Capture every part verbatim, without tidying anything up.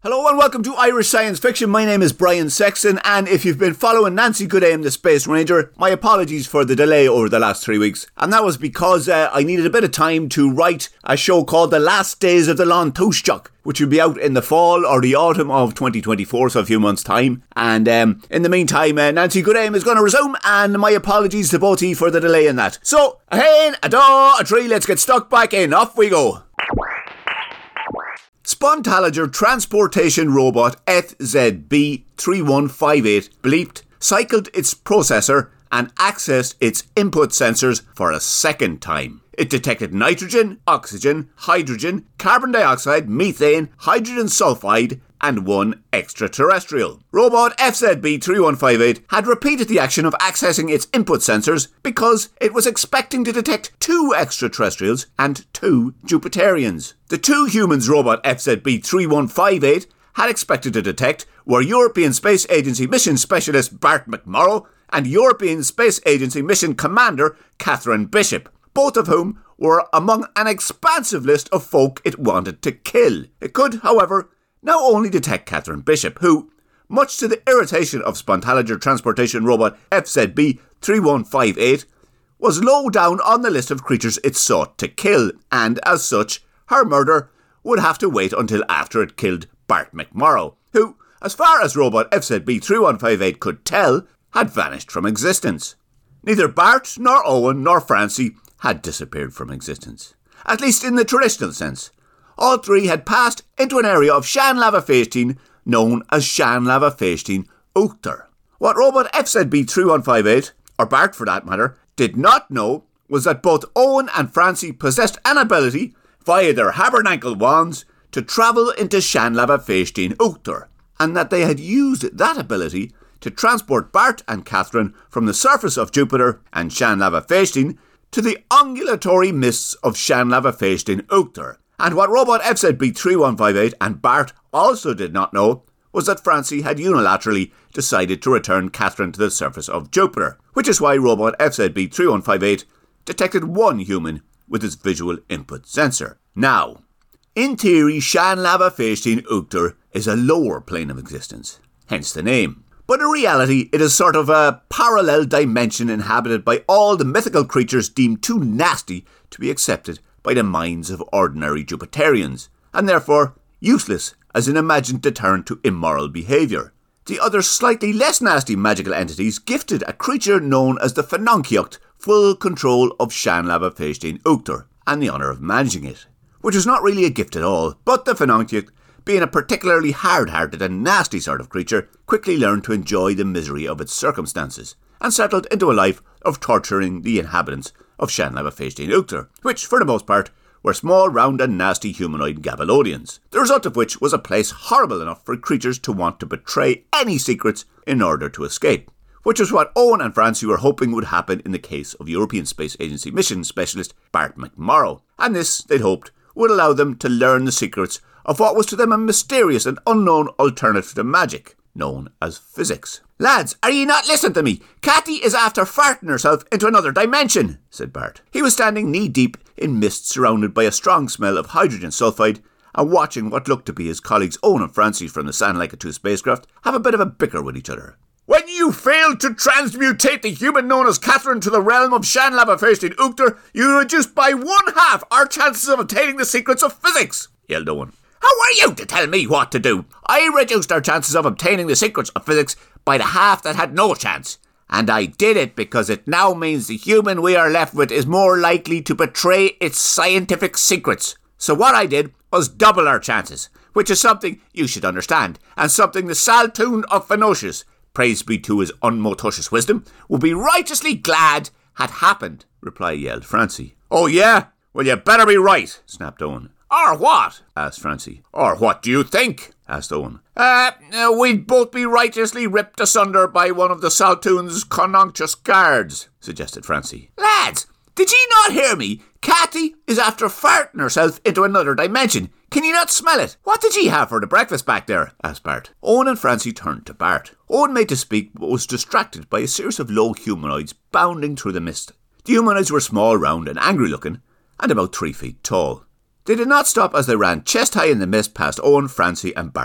Hello and welcome to Irish Science Fiction. My name is Brian Sexton, and if you've been following Nancy Goodame, the Space Ranger, my apologies for the delay over the last three weeks. And that was because uh, I needed a bit of time to write a show called The Last Days of the Lán Tuaisteach, which will be out in the fall or the autumn of twenty twenty-four, so a few months' time. And um, in the meantime, uh, Nancy Goodame is going to resume, and my apologies to both of you for the delay in that. So, a hen, a daw, a tree, let's get stuck back in. Off we go. Spontalager Transportation Robot F Z B three one five eight bleeped, cycled its processor and accessed its input sensors for a second time. It detected nitrogen, oxygen, hydrogen, carbon dioxide, methane, hydrogen sulfide, and one extraterrestrial. Robot F Z B three one five eight had repeated the action of accessing its input sensors because it was expecting to detect two extraterrestrials and two Jupiterians. The two humans robot F Z B three one five eight had expected to detect were European Space Agency Mission Specialist Bart McMorrow and European Space Agency Mission Commander Catherine Bishop, both of whom were among an expansive list of folk it wanted to kill. It could, however, now only detect Catherine Bishop, who, much to the irritation of Spontalager Transportation Robot F Z B three one five eight, was low down on the list of creatures it sought to kill, and as such, her murder would have to wait until after it killed Bart McMorrow, who, as far as Robot F Z B three one five eight could tell, had vanished from existence. Neither Bart, nor Owen, nor Francie had disappeared from existence, at least in the traditional sense. All three had passed into an area of Sean Lava Feisteen known as Sean Lava Feisteen Uachtar. What Robot F Z B three one five eight, or Bart for that matter, did not know was that both Owen and Francie possessed an ability, via their Habernacle wands, to travel into Sean Lava Feisteen Uachtar, and that they had used that ability to transport Bart and Catherine from the surface of Jupiter and Sean Lava Feisteen to the ungulatory mists of Sean Lava Feisteen Uachtar. And what Robot F Z B three one five eight and Bart also did not know was that Francie had unilaterally decided to return Catherine to the surface of Jupiter, which is why Robot F Z B three one five eight detected one human with its visual input sensor. Now, in theory, Sean Lava Feisteen Uachtar is a lower plane of existence, hence the name. But in reality, it is sort of a parallel dimension inhabited by all the mythical creatures deemed too nasty to be accepted by the minds of ordinary Jupiterians, and therefore useless as an imagined deterrent to immoral behaviour. The other slightly less nasty magical entities gifted a creature known as the Fenonceacht full control of Sean Lava Feisteen Uachtar, and the honour of managing it, which was not really a gift at all, but the Fenonceacht, being a particularly hard-hearted and nasty sort of creature, quickly learned to enjoy the misery of its circumstances, and settled into a life of torturing the inhabitants of Sean Lava Feisteen Uachtar, which, for the most part, were small, round and nasty humanoid Gabalodians, the result of which was a place horrible enough for creatures to want to betray any secrets in order to escape, which was what Owen and Francie were hoping would happen in the case of European Space Agency Mission Specialist Bart McMorrow, and this, they'd hoped, would allow them to learn the secrets of what was to them a mysterious and unknown alternative to magic, known as physics. "Lads, are ye not listening to me? Cathy is after farting herself into another dimension," said Bart. He was standing knee-deep in mist surrounded by a strong smell of hydrogen sulfide and watching what looked to be his colleagues Owen and Francie from the San Laika two spacecraft have a bit of a bicker with each other. "When you failed to transmutate the human known as Catherine to the realm of Sean Lava Feisteen Uachtar, you reduced by one half our chances of obtaining the secrets of physics," yelled Owen. "How are you to tell me what to do? I reduced our chances of obtaining the secrets of physics by the half that had no chance. And I did it because it now means the human we are left with is more likely to betray its scientific secrets. So what I did was double our chances, which is something you should understand, and something the Saltoon of Fenocius, praise be to his unmotocious wisdom, would be righteously glad had happened," replied yelled Francie. "Oh yeah? Well, you better be right," snapped Owen. "Or what?" asked Francie. "Or what do you think?" asked Owen. Uh, uh, we'd both be righteously ripped asunder by one of the Saltoon's connoncious guards," suggested Francie. "Lads, did ye not hear me? Cathy is after farting herself into another dimension. Can ye not smell it? What did ye have for the breakfast back there?" asked Bart. Owen and Francie turned to Bart. Owen made to speak but was distracted by a series of low humanoids bounding through the mist. The humanoids were small, round and angry looking, and about three feet tall. They did not stop as they ran chest high in the mist past Owen, Francie and Bart.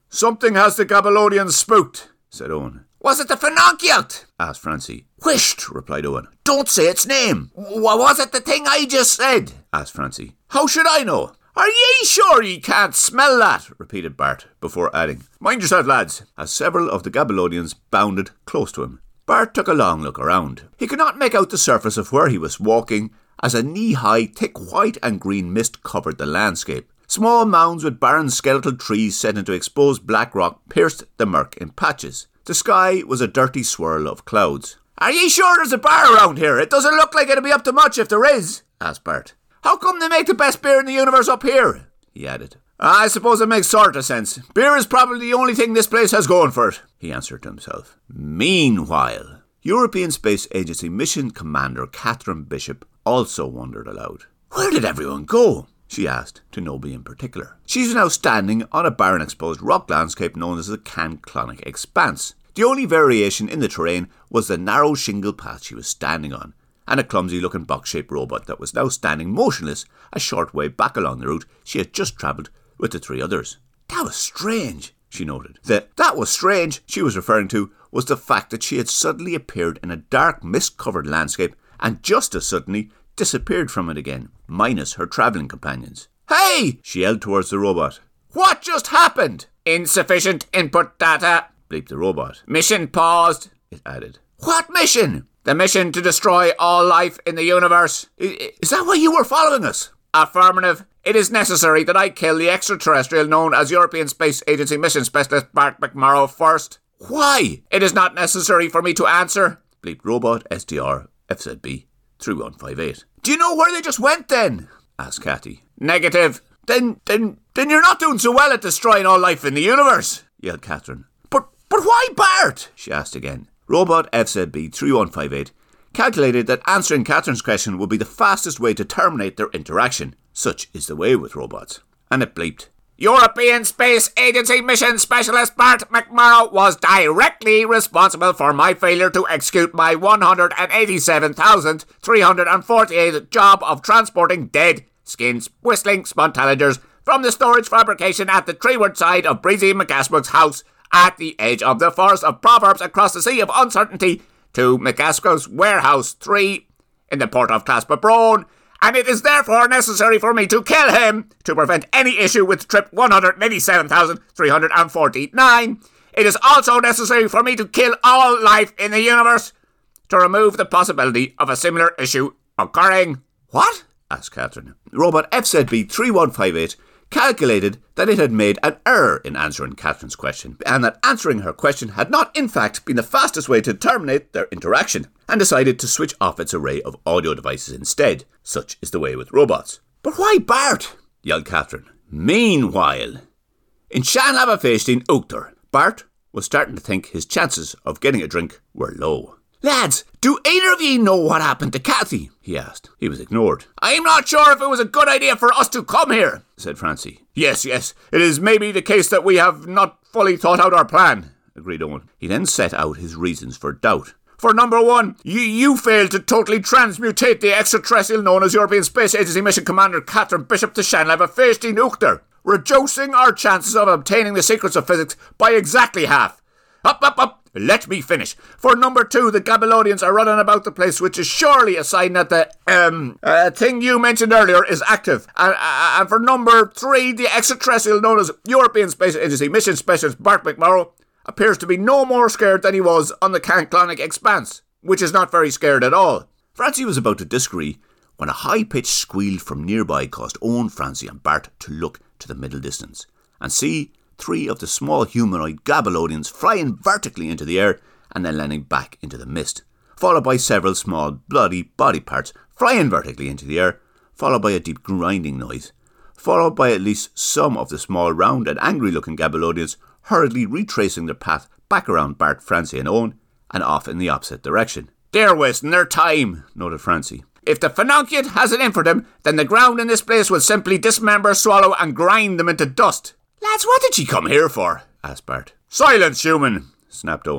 Something has the Gabelodians spooked, said Owen. Was it the Fenonkielt? Asked Francie. Whisht, replied Owen. Don't say its name. What was it the thing I just said? Asked Francie. How should I know? Are ye sure ye can't smell that? Repeated Bart, before adding, Mind yourself, lads, as several of the Gabelodians bounded close to him. Bart took a long look around. He could not make out the surface of where he was walking, as a knee-high, thick white and green mist covered the landscape. Small mounds with barren skeletal trees set into exposed black rock pierced the murk in patches. The sky was a dirty swirl of clouds. Are ye sure there's a bar around here? It doesn't look like it'll be up to much if there is, asked Bart. How come they make the best beer in the universe up here? He added. I suppose it makes sort of sense. Beer is probably the only thing this place has going for it, he answered to himself. Meanwhile, European Space Agency Mission Commander Catherine Bishop also wondered aloud. Where did everyone go? She asked, to nobody in particular. She was now standing on a barren exposed rock landscape known as the Canclonic Expanse. The only variation in the terrain was the narrow shingle path she was standing on, and a clumsy-looking box-shaped robot that was now standing motionless a short way back along the route she had just travelled with the three others. That was strange, she noted. The that was strange she was referring to was the fact that she had suddenly appeared in a dark, mist-covered landscape and just as suddenly disappeared from it again, minus her travelling companions. Hey! She yelled towards the robot. What just happened? Insufficient input data, bleeped the robot. Mission paused, it added. What mission? The mission to destroy all life in the universe. Is that why you were following us? Affirmative. It is necessary that I kill the extraterrestrial known as European Space Agency Mission Specialist Bart McMorrow first. Why? It is not necessary for me to answer, bleeped robot S D R F Z B three one five eight. Do you know where they just went then? Asked Cathy. Negative. Then, then, then you're not doing so well at destroying all life in the universe, yelled Catherine. But, but why Bart? She asked again. Robot F Z B three one five eight calculated that answering Catherine's question would be the fastest way to terminate their interaction. Such is the way with robots. And it bleeped. European Space Agency Mission Specialist Bart McMorrow was directly responsible for my failure to execute my one hundred eighty-seven thousand three hundred forty-eight job of transporting dead, skins, whistling spontaliders from the storage fabrication at the treeward side of Breezy McGasco's house at the edge of the forest of Proverbs across the Sea of Uncertainty to McGasco's warehouse three in the port of Claspabrone, and it is therefore necessary for me to kill him to prevent any issue with trip one hundred eighty-seven thousand three hundred forty-nine. It is also necessary for me to kill all life in the universe to remove the possibility of a similar issue occurring. What? Asked Catherine. Robot F Z B three one five eight calculated that it had made an error in answering Catherine's question, and that answering her question had not in fact been the fastest way to terminate their interaction, and decided to switch off its array of audio devices instead. Such is the way with robots. But why Bart? Yelled Catherine. Meanwhile, in Shanlava Uchter, Bart was starting to think his chances of getting a drink were low. Lads, do either of ye know what happened to Cathy? He asked. He was ignored. I'm not sure if it was a good idea for us to come here, said Francie. Yes, yes, it is maybe the case that we have not fully thought out our plan, agreed Owen. He then set out his reasons for doubt. For number one, you, you failed to totally transmutate the extraterrestrial known as European Space Agency Mission Commander Catherine Bishop to Shanlava Feisty Uchter, reducing our chances of obtaining the secrets of physics by exactly half. Up, up, up. Let me finish. For number two, the Gabelodians are running about the place, which is surely a sign that the um uh, thing you mentioned earlier is active. And, uh, and for number three, the extraterrestrial known as European Space Agency Mission Specialist Bart McMorrow appears to be no more scared than he was on the Canclonic Expanse, which is not very scared at all. Francie was about to disagree when a high-pitched squeal from nearby caused Owen, Francie and Bart to look to the middle distance and see three of the small humanoid Gabelodians flying vertically into the air and then landing back into the mist, followed by several small bloody body parts flying vertically into the air, followed by a deep grinding noise, followed by at least some of the small round and angry looking Gabelodians hurriedly retracing their path back around Bart, Francie and Owen and off in the opposite direction. They're wasting their time, noted Francie. If the Fenonkielt has it in for them, then the ground in this place will simply dismember, swallow and grind them into dust. Lads, what did she come here for? Asked Bart. Silence, human, snapped Owen.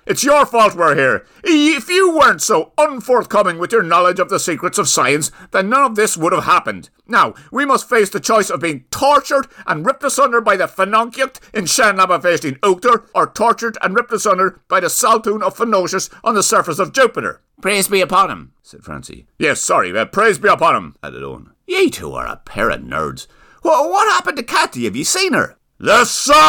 It's your fault we're here. If you weren't so unforthcoming with your knowledge of the secrets of science, then none of this would have happened. Now, we must face the choice of being tortured and ripped asunder by the Phenonkiacht in Shanlaba Feistin Uachtar, or tortured and ripped asunder by the Saltoon of Phenocius on the surface of Jupiter. Praise be upon him, said Francie. Yes, sorry, uh, praise be upon him, added Owen. Ye two are a pair of nerds. What, what happened to Cathy? Have you seen her? The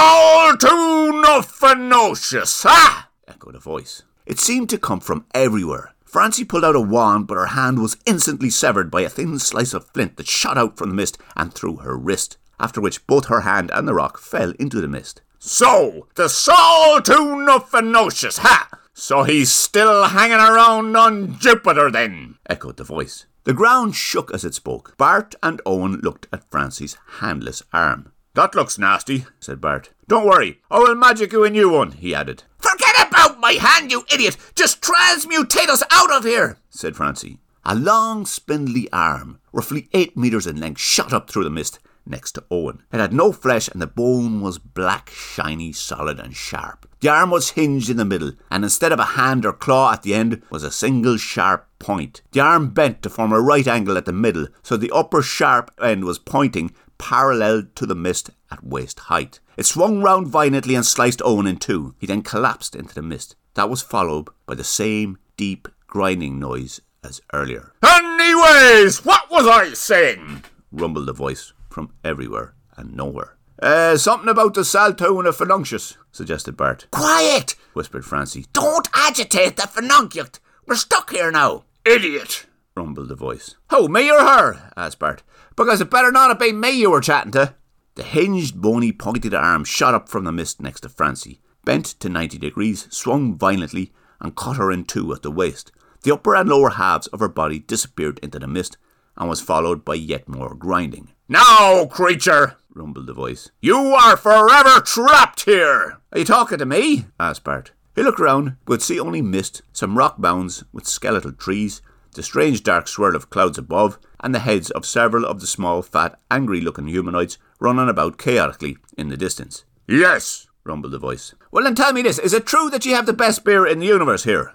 Saltoon of Phenocius, ha! Echoed a voice. It seemed to come from everywhere. Francie pulled out a wand, but her hand was instantly severed by a thin slice of flint that shot out from the mist and through her wrist, after which both her hand and the rock fell into the mist. So, the Saltoon of Phenocius, ha! So he's still hanging around on Jupiter then, echoed the voice. The ground shook as it spoke. Bart and Owen looked at Francie's handless arm. That looks nasty, said Bart. Don't worry, I will magic you a new one, he added. Forget about my hand, you idiot! Just transmutate us out of here, said Francie. A long, spindly arm, roughly eight metres in length, shot up through the mist next to Owen. It had no flesh and the bone was black, shiny, solid and sharp. The arm was hinged in the middle, and instead of a hand or claw at the end was a single sharp point. The arm bent to form a right angle at the middle, so the upper sharp end was pointing parallel to the mist at waist height. It swung round violently and sliced Owen in two. He then collapsed into the mist. That was followed by the same deep grinding noise as earlier. Anyways, what was I saying? Rumbled the voice from everywhere and nowhere. Uh, something about the Saltoon of Phenocius, suggested Bart. Quiet, whispered Francie. Don't agitate the Phenonkiacht. We're stuck here now. Idiot, rumbled the voice. Who, me or her? Asked Bart. Because it better not have been me you were chatting to. The hinged, bony, pointed arm shot up from the mist next to Francie, bent to ninety degrees, swung violently, and cut her in two at the waist. The upper and lower halves of her body disappeared into the mist, and was followed by yet more grinding. Now, creature, rumbled the voice, you are forever trapped here. Are you talking to me? Asked Bart. He looked round, but could see only mist, some rock mounds with skeletal trees, the strange dark swirl of clouds above, and the heads of several of the small, fat, angry-looking humanoids running about chaotically in the distance. Yes, rumbled the voice. Well, then tell me this. Is it true that you have the best beer in the universe here?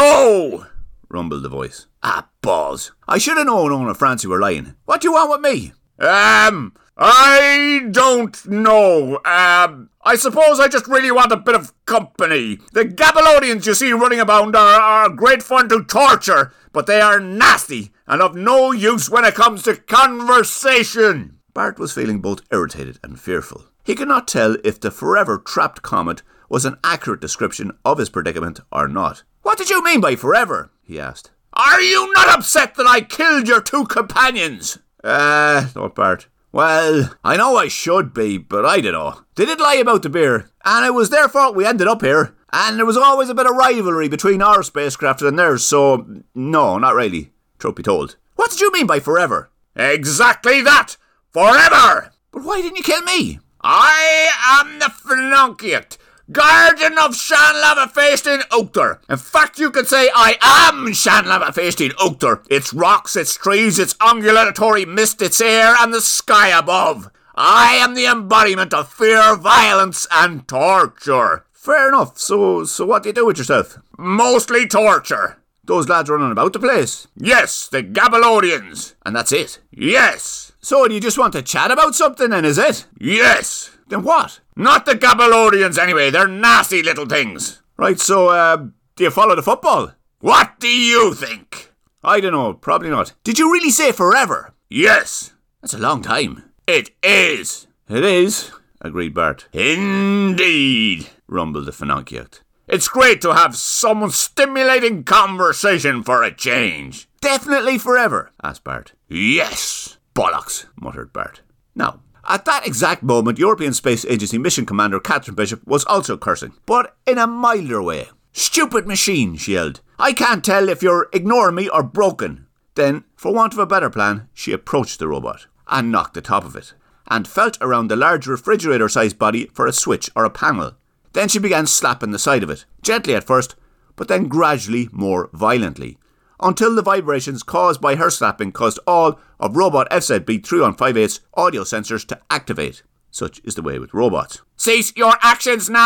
No, rumbled the voice. Ah, balls. I should have known Owen and Francie were lying. What do you want with me? Um, I don't know. Um, I suppose I just really want a bit of company. The Gabelodians you see running about are, are great fun to torture, but they are nasty and of no use when it comes to conversation. Bart was feeling both irritated and fearful. He could not tell if the forever trapped comet was an accurate description of his predicament or not. What did you mean by forever? He asked. Are you not upset that I killed your two companions? Uh, thought Bart. Well, I know I should be, but I don't know. They did lie about the beer, and it was their fault we ended up here. And there was always a bit of rivalry between our spacecraft and theirs, so no, not really, truth be told. What did you mean by forever? Exactly that! Forever! But why didn't you kill me? I am the Phenonkiacht, guardian of Shanlaba Feistin Uachtar. In fact, you could say I am Shanlaba Feistin Uachtar. Its rocks, its trees, its undulatory mist, its air, and the sky above. I am the embodiment of fear, violence, and torture. Fair enough. So, so what do you do with yourself? Mostly torture. Those lads running about the place? Yes, the Gabelodians. And that's it? Yes. So do you just want to chat about something then, is it? Yes. Then what? Not the Gabelodians anyway, they're nasty little things. Right, so, uh, do you follow the football? What do you think? I don't know, probably not. Did you really say forever? Yes. That's a long time. It is. It is, agreed Bart. Indeed, rumbled the Phenonkiacht. It's great to have some stimulating conversation for a change. Definitely forever, asked Bart. Yes. Bollocks, muttered Bart. Now, at that exact moment, European Space Agency Mission Commander Catherine Bishop was also cursing, but in a milder way. Stupid machine, she yelled. I can't tell if you're ignoring me or broken. Then, for want of a better plan, she approached the robot and knocked the top of it, and felt around the large refrigerator-sized body for a switch or a panel. Then she began slapping the side of it, gently at first, but then gradually more violently, until the vibrations caused by her slapping caused all of Robot F Z B three one five eight's audio sensors to activate. Such is the way with robots. Cease your actions now,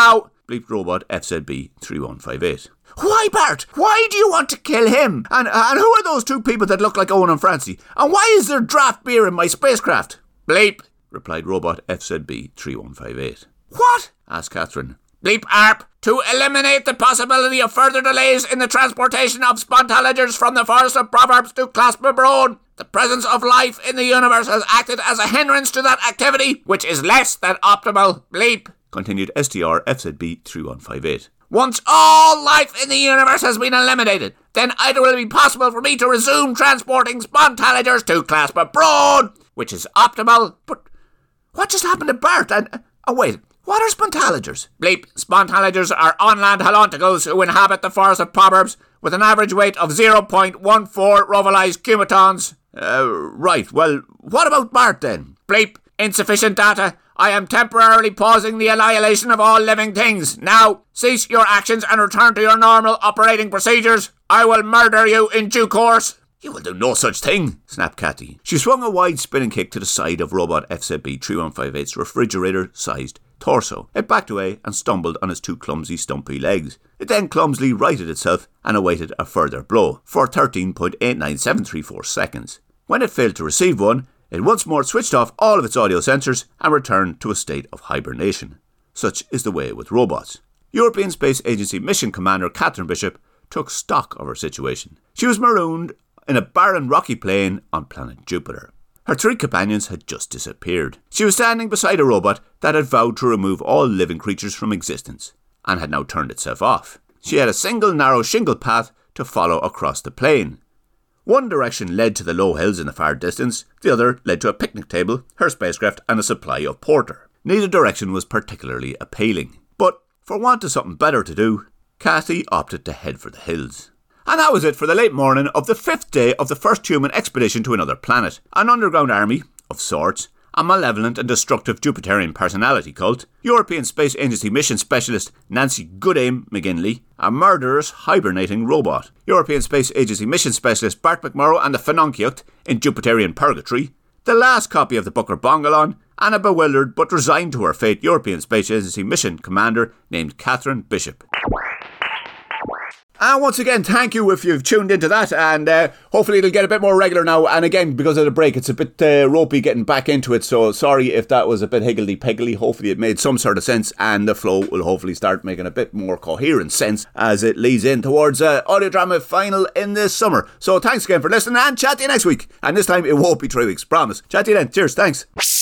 bleeped robot F Z B three one five eight. Why, Bart? Why do you want to kill him? And, and who are those two people that look like Owen and Francie? And why is there draft beer in my spacecraft? Bleep, replied robot F Z B three one five eight. What? asked Catherine. Bleep arp, to eliminate the possibility of further delays in the transportation of spontalagers from the Forest of Proverbs to Claspa Broad, the presence of life in the universe has acted as a hindrance to that activity, which is less than optimal. Bleep, continued S T R F Z B three one five eight. Once all life in the universe has been eliminated, then it will be possible for me to resume transporting spontalagers to Claspa Broad, which is optimal. But what just happened to Bart? And oh wait, what are spontalagers? Bleep, spontalagers are on-land halonticles who inhabit the Forest of Proverbs with an average weight of zero point one four rovolized cumetons. Uh, right, well, what about Bart then? Bleep, insufficient data. I am temporarily pausing the annihilation of all living things. Now, cease your actions and return to your normal operating procedures. I will murder you in due course. You will do no such thing, snapped Cathy. She swung a wide spinning kick to the side of robot F Z B three one five eight's refrigerator-sized torso. It backed away and stumbled on its two clumsy, stumpy legs. It then clumsily righted itself and awaited a further blow for thirteen point eight nine seven three four seconds. When it failed to receive one, it once more switched off all of its audio sensors and returned to a state of hibernation. Such is the way with robots. European Space Agency Mission Commander Catherine Bishop took stock of her situation. She was marooned in a barren rocky plain on planet Jupiter. Her three companions had just disappeared. She was standing beside a robot that had vowed to remove all living creatures from existence, and had now turned itself off. She had a single narrow shingle path to follow across the plain. One direction led to the low hills in the far distance, the other led to a picnic table, her spacecraft and a supply of porter. Neither direction was particularly appealing, but for want of something better to do, Cathy opted to head for the hills. And that was it for the late morning of the fifth day of the first human expedition to another planet. An underground army, of sorts, a malevolent and destructive Jupiterian personality cult, European Space Agency mission specialist Nancy Goodaim McGinley, a murderous hibernating robot, European Space Agency mission specialist Bart McMurrow and the Fenunkiucht in Jupiterian purgatory, the last copy of the Booker Bongalon, and a bewildered but resigned to her fate European Space Agency mission commander named Catherine Bishop. And once again, thank you if you've tuned into that, and uh, hopefully it'll get a bit more regular now. And again, because of the break, it's a bit uh, ropey getting back into it, so sorry if that was a bit higgledy-piggledy. Hopefully it made some sort of sense, and the flow will hopefully start making a bit more coherent sense as it leads in towards uh, Audio Drama Final in this summer. So thanks again for listening, and chat to you next week. And this time it won't be three weeks, promise. Chat to you then. Cheers, thanks.